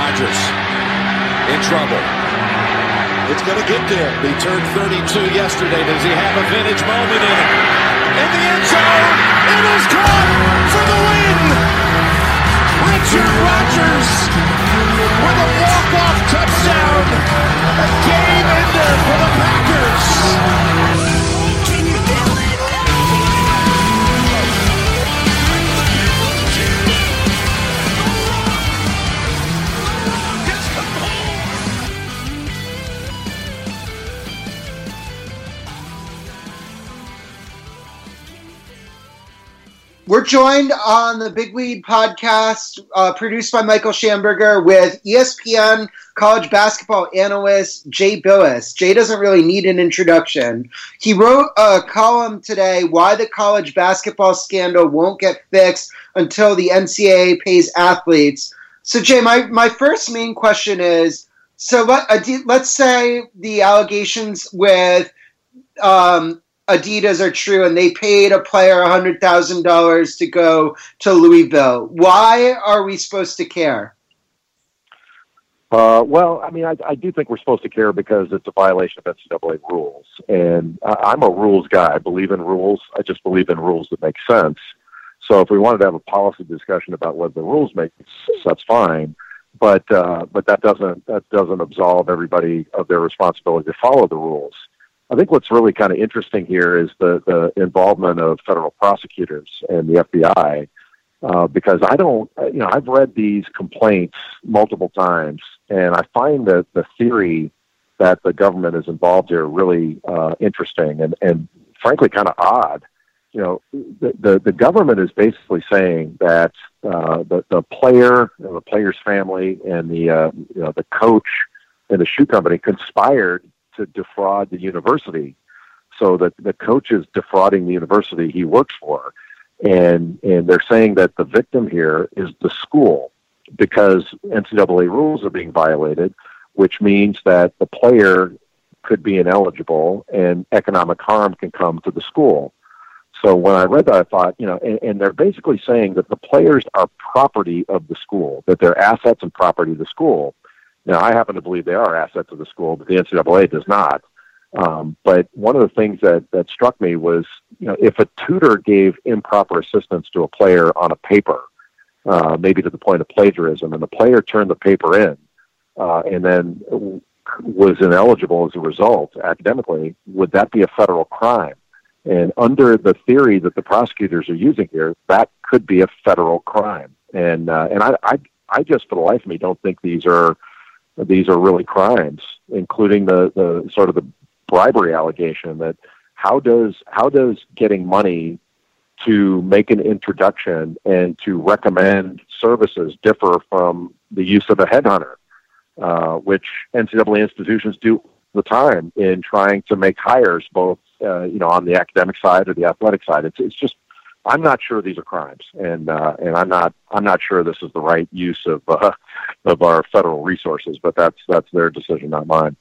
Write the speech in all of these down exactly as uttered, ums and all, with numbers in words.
Rodgers in trouble. It's going to get there. He turned thirty-two yesterday. Does he have a vintage moment in it? In the end zone, it is caught for the win. Richard Rodgers with a walk-off touchdown. A game ender for the Packers. We're joined on the Big Lead podcast, uh, produced by Michael Schamberger, with E S P N college basketball analyst Jay Bilas. Jay doesn't really need an introduction. He wrote a column today, Why the College Basketball Scandal Won't Get Fixed Until the N C double A Pays Athletes. So, Jay, my, my first main question is, so let, let's say the allegations with um, Adidas are true and they paid a player one hundred thousand dollars to go to Louisville. Why are we supposed to care? Uh, well, I mean, I, I do think we're supposed to care because it's a violation of N C double A rules. And I, I'm a rules guy. I believe in rules. I just believe in rules that make sense. So if we wanted to have a policy discussion about whether the rules make sense, that's fine. But uh, but that doesn't that doesn't absolve everybody of their responsibility to follow the rules. I think what's really kind of interesting here is the, the involvement of federal prosecutors and the F B I, uh, because I don't, you know, I've read these complaints multiple times, and I find that the theory that the government is involved here really uh, interesting and, and frankly kind of odd. You know, the, the, the government is basically saying that uh, the, the player, you know, the player's family, and the uh, you know the coach and the shoe company conspired to defraud the university, so that the coach is defrauding the university he works for. And and they're saying that the victim here is the school because N C double A rules are being violated, which means that the player could be ineligible and economic harm can come to the school. So when I read that, I thought, you know, and, and they're basically saying that the players are property of the school, that they're assets and property of the school. Now, I happen to believe they are assets of the school, but the N C double A does not. Um, but one of the things that, that struck me was, you know, if a tutor gave improper assistance to a player on a paper, uh, maybe to the point of plagiarism, and the player turned the paper in uh, and then was ineligible as a result academically, would that be a federal crime? And under the theory that the prosecutors are using here, that could be a federal crime. And uh, and I, I I just for the life of me don't think these are these are really crimes, including the, the sort of the bribery allegation that how does how does getting money to make an introduction and to recommend services differ from the use of a headhunter, uh, which N C double A institutions do all the time in trying to make hires, both uh, you know on the academic side or the athletic side. It's it's just I'm not sure these are crimes, and uh, and I'm not I'm not sure this is the right use of uh, of our federal resources. But that's that's their decision, not mine.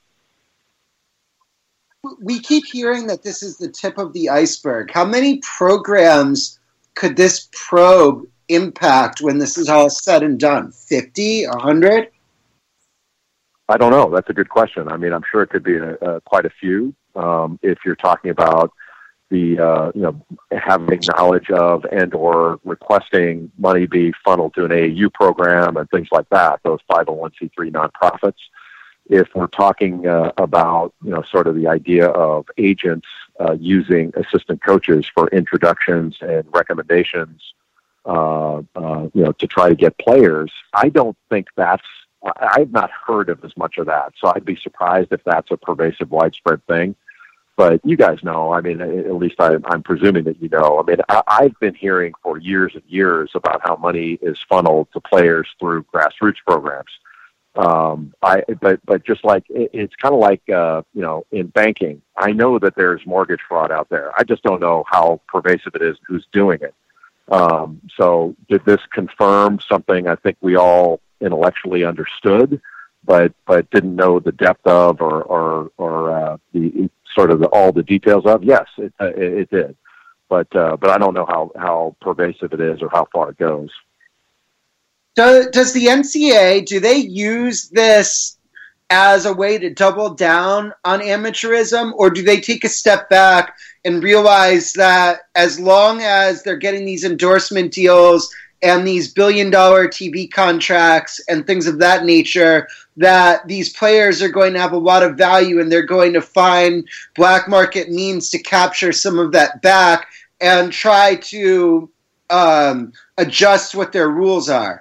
We keep hearing that this is the tip of the iceberg. How many programs could this probe impact when this is all said and done? fifty, one hundred? I don't know. That's a good question. I mean, I'm sure it could be a, a, quite a few. Um, if you're talking about the, uh, you know, having knowledge of and or requesting money be funneled to an A A U program and things like that, those five oh one c three nonprofits. If we're talking uh, about, you know, sort of the idea of agents uh, using assistant coaches for introductions and recommendations, uh, uh, you know, to try to get players, I don't think that's, I've not heard of as much of that. So I'd be surprised if that's a pervasive, widespread thing. But you guys know, I mean, at least I, I'm presuming that you know. I mean, I, I've been hearing for years and years about how money is funneled to players through grassroots programs. Um, I, but, but just like, it, it's kind of like, uh, you know, in banking, I know that there's mortgage fraud out there. I just don't know how pervasive it is, who's doing it. Um, so did this confirm something I think we all intellectually understood, but, but didn't know the depth of, or, or, or, uh, the sort of the, all the details of? Yes, it, uh, it, it did. But, uh, but I don't know how, how pervasive it is or how far it goes. Do, does the N C A A, do they use this as a way to double down on amateurism, or do they take a step back and realize that as long as they're getting these endorsement deals and these billion-dollar T V contracts and things of that nature, that these players are going to have a lot of value and they're going to find black market means to capture some of that back and try to um, adjust what their rules are?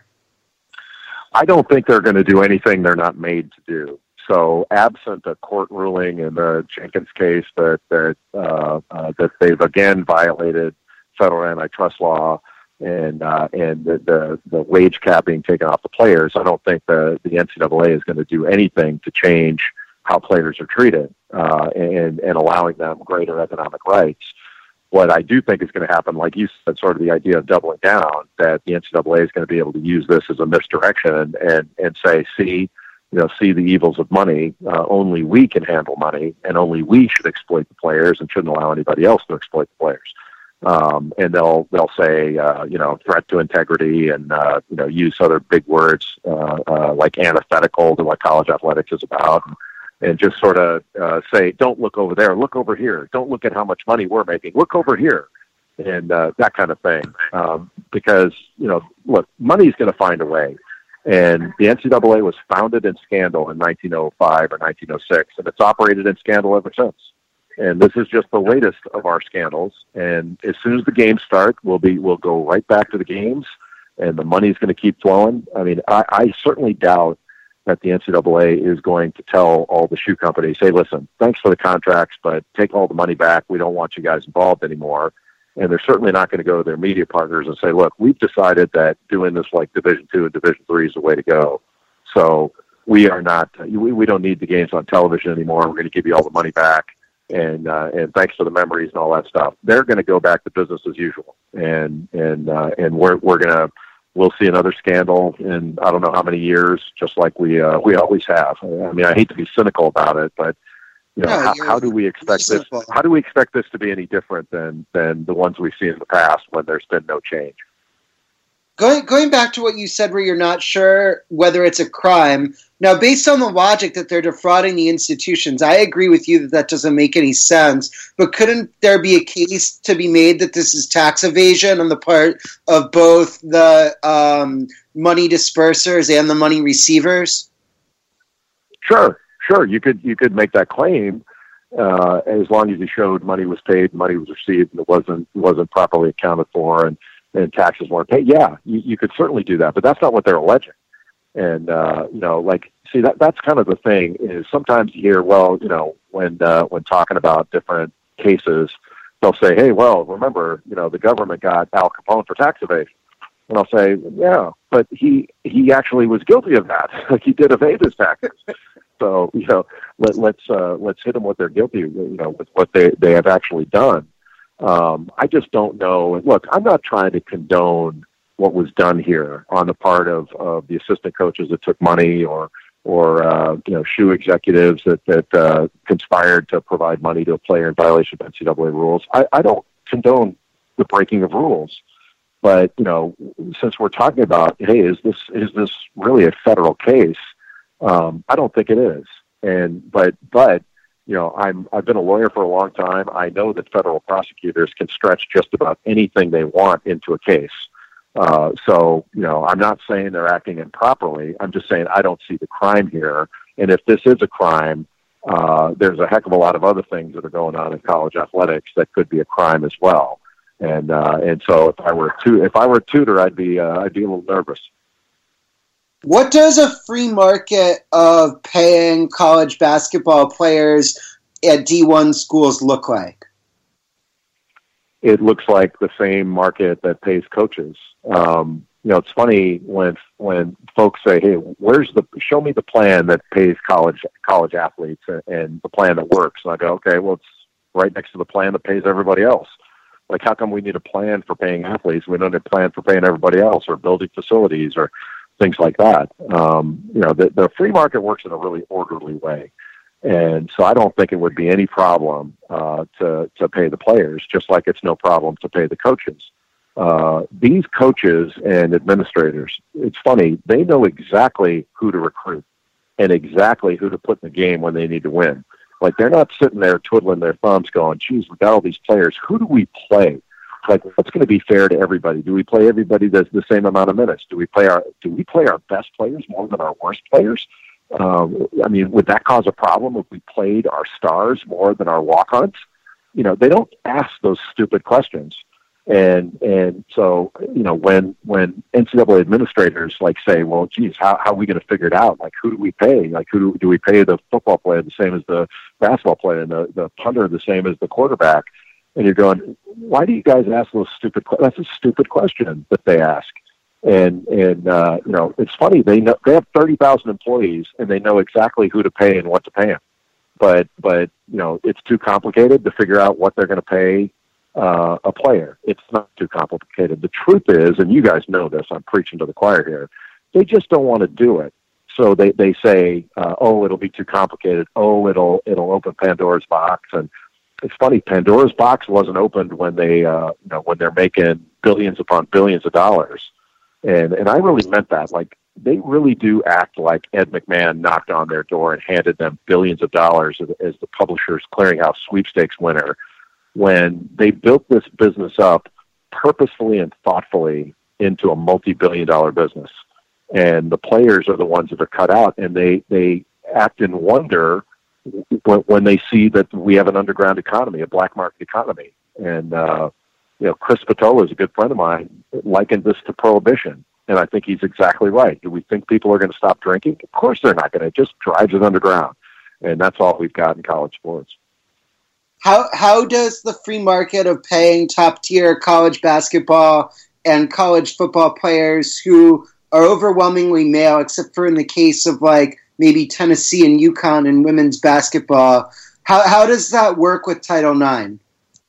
I don't think they're going to do anything they're not made to do. So, absent a court ruling in the Jenkins case that that uh, uh, that they've again violated federal antitrust law and uh, and the, the the wage cap being taken off the players, I don't think the the N C double A is going to do anything to change how players are treated uh, and and allowing them greater economic rights. What I do think is going to happen, like you said, sort of the idea of doubling down, that the N C double A is going to be able to use this as a misdirection and, and, and say, see, you know, see the evils of money. Uh, only we can handle money, and only we should exploit the players and shouldn't allow anybody else to exploit the players. Um, and they'll they'll say, uh, you know, threat to integrity, and uh, you know, use other big words uh, uh, like antithetical to what college athletics is about. And, and just sort of uh, say, don't look over there, look over here. Don't look at how much money we're making. Look over here, and uh, that kind of thing. Um, because, you know, look, money's going to find a way. And the N C double A was founded in scandal in nineteen oh five or nineteen oh six, and it's operated in scandal ever since. And this is just the latest of our scandals. And as soon as the games start, we'll be we'll go right back to the games, and the money's going to keep flowing. I mean, I, I certainly doubt that the N C double A is going to tell all the shoe companies, hey, listen, thanks for the contracts, but take all the money back. We don't want you guys involved anymore. And they're certainly not going to go to their media partners and say, look, we've decided that doing this like Division Two and Division Three is the way to go. So we are not, we, we don't need the games on television anymore. We're going to give you all the money back. And uh, and thanks for the memories and all that stuff. They're going to go back to business as usual. And and uh, and we're we're going to, we'll see another scandal in I don't know how many years, just like we uh, we always have. I mean, I hate to be cynical about it, but you know, no, how, how do we expect this? How do we expect this to be any different than than the ones we've seen in the past when there's been no change? Going going back to what you said, where you're not sure whether it's a crime. Now, based on the logic that they're defrauding the institutions, I agree with you that that doesn't make any sense. But couldn't there be a case to be made that this is tax evasion on the part of both the um, money dispersers and the money receivers? Sure, sure. You could you could make that claim uh, as long as you showed money was paid, money was received, and it wasn't wasn't properly accounted for, and, and taxes weren't paid. Yeah, you, you could certainly do that, but that's not what they're alleging. And, uh, you know, like, see, that that's kind of the thing is sometimes you hear, well, you know, when uh, when talking about different cases, they'll say, hey, well, remember, you know, the government got Al Capone for tax evasion. And I'll say, yeah, but he he actually was guilty of that. Like, he did evade his taxes. So, you know, let, let's uh, let's hit them what they're guilty, you know, with what they, they have actually done. Um, I just don't know. And look, I'm not trying to condone what was done here on the part of, of the assistant coaches that took money, or or uh, you know, shoe executives that that uh, conspired to provide money to a player in violation of N C double A rules. I, I don't condone the breaking of rules, but you know, since we're talking about, hey, is this is this really a federal case? Um, I don't think it is. And but but you know, I'm I've been a lawyer for a long time. I know that federal prosecutors can stretch just about anything they want into a case. Uh, so, you know, I'm not saying they're acting improperly. I'm just saying I don't see the crime here. And if this is a crime, uh, there's a heck of a lot of other things that are going on in college athletics that could be a crime as well. And uh, and so, if I were to if I were a tutor, I'd be uh, I'd be a little nervous. What does a free market of paying college basketball players at D one schools look like? It looks like the same market that pays coaches. Um, you know, it's funny when when folks say, "Hey, where's the show me the plan that pays college college athletes and, and the plan that works?" And I go, "Okay, well, it's right next to the plan that pays everybody else. Like, how come we need a plan for paying athletes? We don't need a plan for paying everybody else, or building facilities, or things like that." Um, you know, the, the free market works in a really orderly way. And so I don't think it would be any problem uh, to to pay the players, just like it's no problem to pay the coaches. Uh, these coaches and administrators, it's funny, they know exactly who to recruit and exactly who to put in the game when they need to win. Like, they're not sitting there twiddling their thumbs going, geez, we got all these players. Who do we play? Like, what's going to be fair to everybody? Do we play everybody that's the same amount of minutes? Do we play our, do we play our best players more than our worst players? Um, I mean, would that cause a problem if we played our stars more than our walk-ons? You know, they don't ask those stupid questions. And, and so, you know, when, when N C double A administrators like say, well, geez, how, how are we going to figure it out? Like, who do we pay? Like, who do, do we pay the football player the same as the basketball player and the, the punter the same as the quarterback? And you're going, why do you guys ask those stupid questions? That's a stupid question that they ask. And, and, uh, you know, it's funny. They know, they have thirty thousand employees and they know exactly who to pay and what to pay them. But, but, you know, it's too complicated to figure out what they're going to pay Uh, a player. It's not too complicated. The truth is, and you guys know this, I'm preaching to the choir here, they just don't want to do it. So they, they say, uh, oh, it'll be too complicated. Oh, it'll, it'll open Pandora's box. And it's funny, Pandora's box wasn't opened when they, uh, you know, when they're making billions upon billions of dollars. And, and I really meant that. Like, they really do act like Ed McMahon knocked on their door and handed them billions of dollars as, as the Publishers Clearinghouse sweepstakes winner, when they built this business up purposefully and thoughtfully into a multi-billion dollar business. And the players are the ones that are cut out, and they, they act in wonder when, when they see that we have an underground economy, a black market economy. And, uh, you know, Chris Spatola is a good friend of mine, likened this to prohibition. And I think he's exactly right. Do we think people are going to stop drinking? Of course they're not going to. It just drives it underground. And that's all we've got in college sports. How how does the free market of paying top-tier college basketball and college football players who are overwhelmingly male, except for in the case of, like, maybe Tennessee and UConn in women's basketball, how how does that work with Title nine?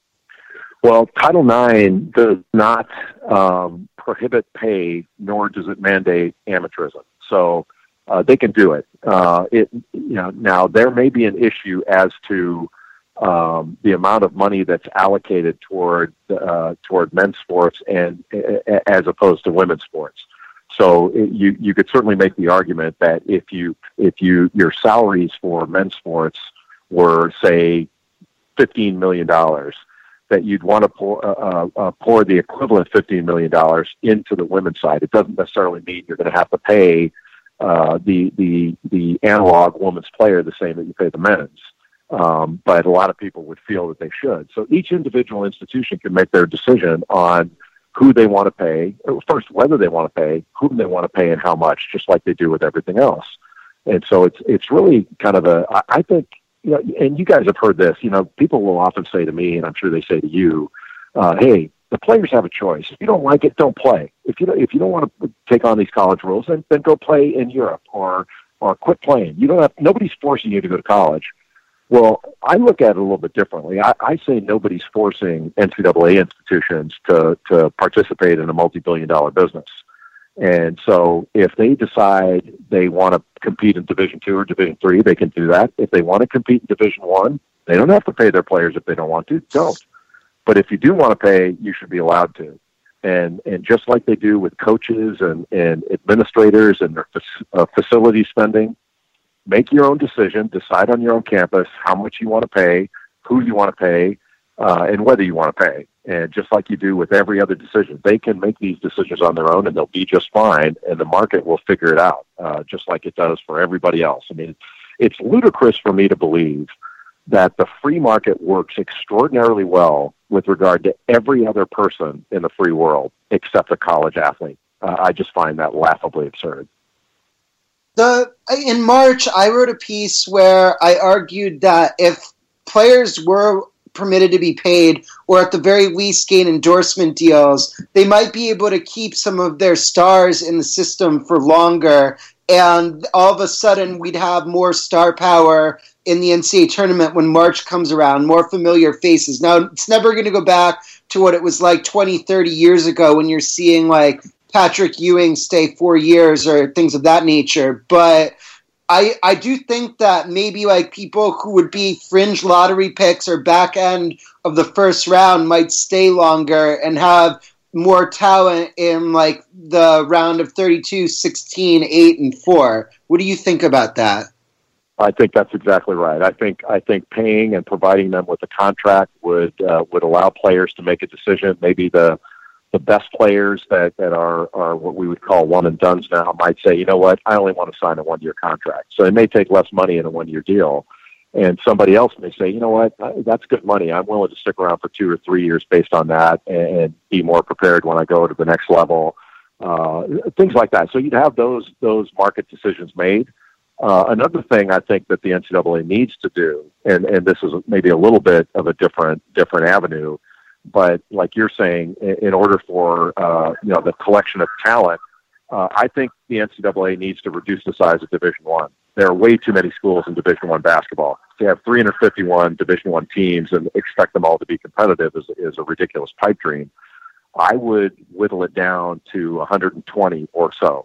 Well, Title nine does not um, prohibit pay, nor does it mandate amateurism. So uh, they can do it. Uh, it you know, now, there may be an issue as to Um, the amount of money that's allocated toward uh, toward men's sports and uh, as opposed to women's sports. So it, you you could certainly make the argument that if you if you your salaries for men's sports were, say, fifteen million dollars, that you'd want to pour uh, uh, pour the equivalent fifteen million dollars into the women's side. It doesn't necessarily mean you're going to have to pay uh, the the the analog women's player the same that you pay the men's. Um, but a lot of people would feel that they should. So each individual institution can make their decision on who they want to pay, first, whether they want to pay, whom they want to pay, and how much, just like they do with everything else. And so it's it's really kind of a, I, I think, you know, and you guys have heard this, you know, people will often say to me, and I'm sure they say to you, uh, hey, the players have a choice. If you don't like it, don't play. If you don't, if you don't want to take on these college rules, then, then go play in Europe or or quit playing. You don't have, nobody's forcing you to go to college. Well, I look at it a little bit differently. I, I say nobody's forcing N C double A institutions to, to participate in a multi-billion dollar business. And so if they decide they want to compete in Division two or Division three, they can do that. If they want to compete in Division one, they don't have to pay their players if they don't want to. Don't. But if you do want to pay, you should be allowed to. And and just like they do with coaches and, and administrators and their uh, facility spending, make your own decision, decide on your own campus how much you want to pay, who you want to pay, uh, and whether you want to pay. And just like you do with every other decision, they can make these decisions on their own and they'll be just fine, and the market will figure it out, uh, just like it does for everybody else. I mean, it's ludicrous for me to believe that the free market works extraordinarily well with regard to every other person in the free world except a college athlete. Uh, I just find that laughably absurd. The, in March, I wrote a piece where I argued that if players were permitted to be paid, or at the very least gain endorsement deals, they might be able to keep some of their stars in the system for longer, and all of a sudden we'd have more star power in the N C double A tournament when March comes around, more familiar faces. Now, it's never going to go back to what it was like twenty, thirty years ago when you're seeing, like, Patrick Ewing stay four years or things of that nature. But I I do think that maybe like people who would be fringe lottery picks or back end of the first round might stay longer and have more talent in like the round of thirty-two, sixteen, eight, and four. What do you think about that? I think that's exactly right. I think I think paying and providing them with a contract would uh, would allow players to make a decision. Maybe the the best players that, that are, are what we would call one and dones now might say, you know what, I only want to sign a one year contract. So it may take less money in a one year deal. And somebody else may say, you know what, that's good money. I'm willing to stick around for two or three years based on that and be more prepared when I go to the next level. Uh, things like that. So you'd have those those market decisions made. Uh, another thing I think that the N C double A needs to do, and, and this is maybe a little bit of a different different avenue, but like you're saying, in, in order for uh, you know the collection of talent, uh, I think the N C double A needs to reduce the size of Division One. There are way too many schools in Division One basketball. To have three hundred fifty-one Division One teams and expect them all to be competitive is, is a ridiculous pipe dream. I would whittle it down to one hundred twenty or so.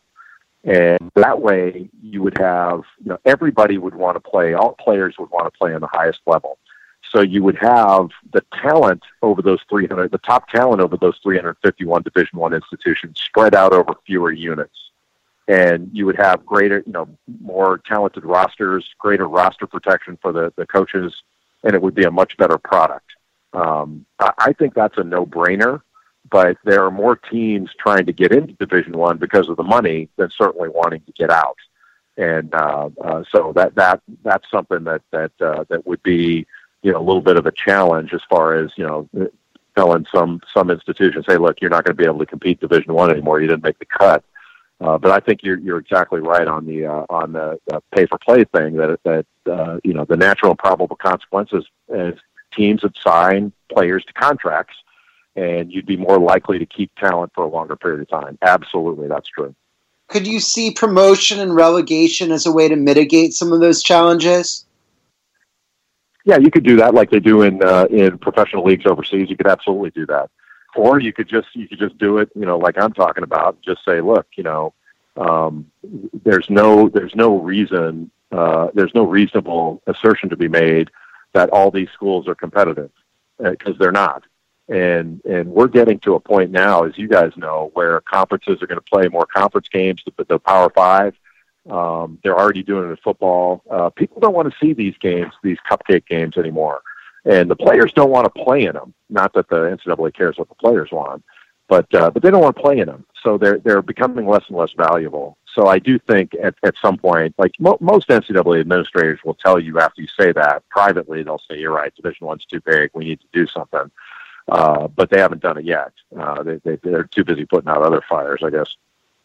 And that way you would have, you know, everybody would want to play, all players would want to play on the highest level. So you would have the talent over those three hundred, the top talent over those three hundred fifty-one Division One institutions spread out over fewer units. And you would have greater, you know, more talented rosters, greater roster protection for the, the coaches, and it would be a much better product. Um, I, I think that's a no-brainer. But there are more teams trying to get into Division One because of the money than certainly wanting to get out, and uh, uh, so that that that's something that that uh, that would be, you know, a little bit of a challenge as far as, you know, telling some some institutions, hey, look, you're not going to be able to compete Division One anymore. You didn't make the cut. Uh, but I think you're you're exactly right on the uh, on the, the pay for play thing. That that uh, you know, the natural and probable consequences as teams that sign players to contracts, and you'd be more likely to keep talent for a longer period of time. Absolutely, that's true. Could you see promotion and relegation as a way to mitigate some of those challenges? Yeah, you could do that like they do in uh, in professional leagues overseas. You could absolutely do that. Or you could just you could just do it, you know, like I'm talking about. Just say, look, you know, um, there's no there's no reason uh, there's no reasonable assertion to be made that all these schools are competitive, because uh, they're not. And and we're getting to a point now, as you guys know, where conferences are going to play more conference games, the, the Power Five. Um, they're already doing it in football. Uh, people don't want to see these games, these cupcake games anymore. And the players don't want to play in them. Not that the N C double A cares what the players want, but uh, but they don't want to play in them. So they're they're becoming less and less valuable. So I do think at, at some point, like mo- most N C double A administrators will tell you after you say that privately, they'll say, you're right, Division One's too big. We need to do something. Uh, but they haven't done it yet. Uh, they, they, they're too busy putting out other fires, I guess.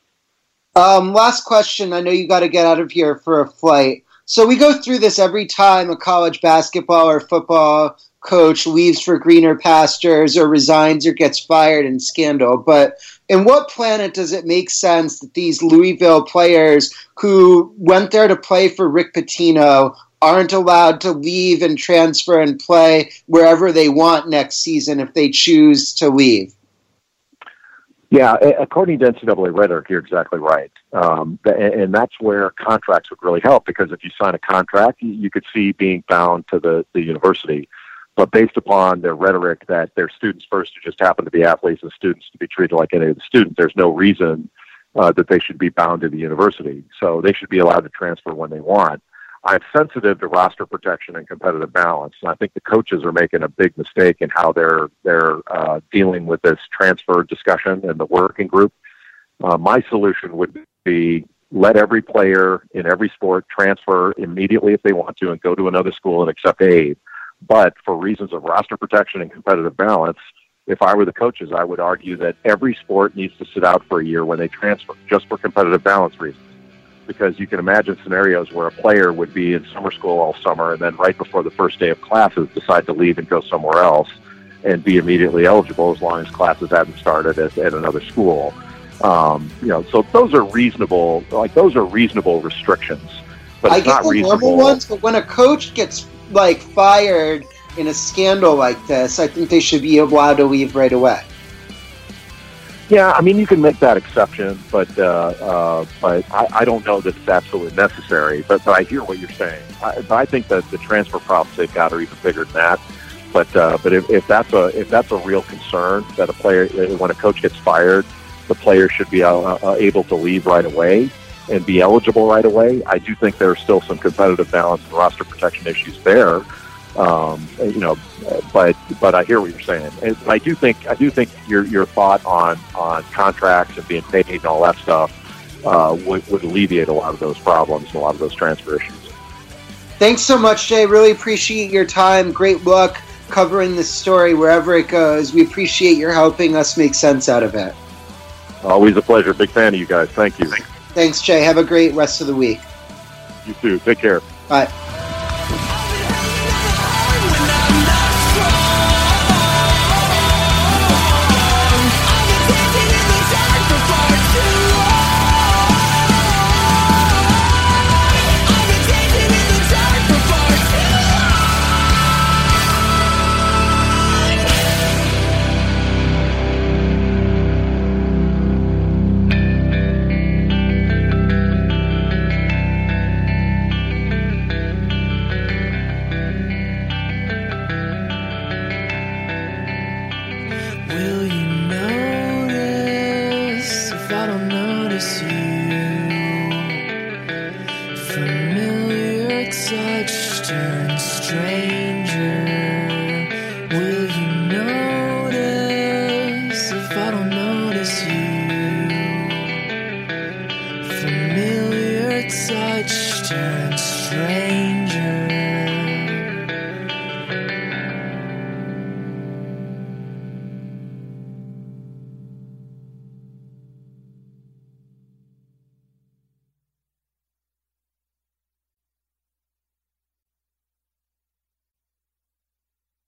Um, last question. I know you got to get out of here for a flight. So we go through this every time a college basketball or football coach leaves for greener pastures or resigns or gets fired in scandal. But in what planet does it make sense that these Louisville players who went there to play for Rick Pitino aren't allowed to leave and transfer and play wherever they want next season if they choose to leave? Yeah, according to N C double A rhetoric, you're exactly right. Um, and that's where contracts would really help, because if you sign a contract, you could see being bound to the, the university. But based upon their rhetoric that they're students first who just happen to be athletes and students to be treated like any other student, there's no reason uh, that they should be bound to the university. So they should be allowed to transfer when they want. I'm sensitive to roster protection and competitive balance, and I think the coaches are making a big mistake in how they're they're uh, dealing with this transfer discussion and the working group. Uh, my solution would be let every player in every sport transfer immediately if they want to and go to another school and accept aid. But for reasons of roster protection and competitive balance, if I were the coaches, I would argue that every sport needs to sit out for a year when they transfer, just for competitive balance reasons. Because you can imagine scenarios where a player would be in summer school all summer and then right before the first day of classes decide to leave and go somewhere else and be immediately eligible as long as classes hadn't started at, at another school. Um, you know, so those are reasonable, like those are reasonable restrictions. But I it's get not the reasonable. normal ones, but when a coach gets like fired in a scandal like this, I think they should be allowed to leave right away. Yeah, I mean, you can make that exception, but uh, uh, but I, I don't know that it's absolutely necessary. But, but I hear what you're saying. I, but I think that the transfer problems they've got are even bigger than that. But uh, but if, if that's a if that's a real concern that a player when a coach gets fired, the player should be uh, uh, able to leave right away and be eligible right away. I do think there's still some competitive balance and roster protection issues there. Um, you know, but but I hear what you're saying, and I do think I do think your your thought on on contracts and being paid and all that stuff uh, would would alleviate a lot of those problems and a lot of those transfer issues. Thanks so much, Jay. Really appreciate your time. Great luck covering this story wherever it goes. We appreciate your helping us make sense out of it. Always a pleasure. Big fan of you guys. Thank you. Thanks, Jay. Have a great rest of the week. You too. Take care. Bye. Will you notice if I don't notice you?